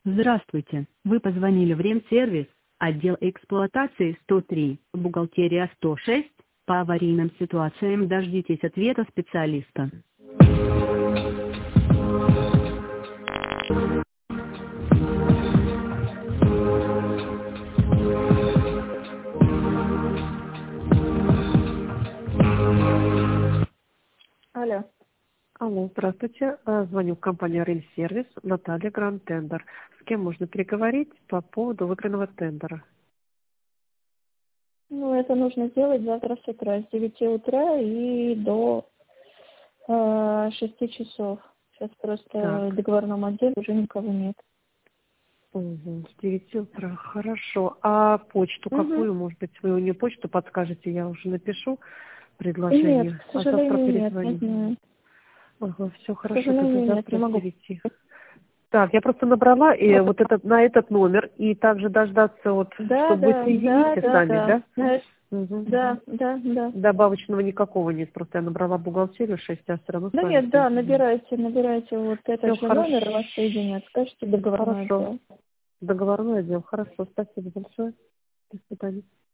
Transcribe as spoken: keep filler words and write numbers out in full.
Здравствуйте, вы позвонили в Ремсервис, отдел эксплуатации сто три, бухгалтерия сто шесть. По аварийным ситуациям дождитесь ответа специалиста. Алло. Алло, здравствуйте. Э, Звоню в компанию Рельсервис, Наталья Гранд Тендер. С кем можно переговорить по поводу выигранного тендера? Ну, это нужно сделать завтра с утра, с девяти утра и до э, шести часов. Сейчас просто Так. в договорном отделе уже никого нет. Угу, с девяти утра. Хорошо. А почту Угу. какую? Может быть, вы мне почту подскажете, я уже напишу Нет, предложение, к а завтра сожалению, нет, не перезвоню. знаю. Ага, все К хорошо, тогда сожалению, нет, не завтра с могу. девяти. Так, я просто набрала и вот этот, на этот номер, и также дождаться, вот, Да, чтобы вы да, да, соедините да, сами, да. да? Да, Угу. да, да, да. Добавочного никакого нет, просто я набрала бухгалтерию шесть, а все равно с Да вами нет, да, соединю. набирайте, набирайте вот этот Все же хорошо. номер, и вас соединят. Скажите договорной Хорошо. отдел. Договорной отдел. Хорошо, спасибо большое. До свидания.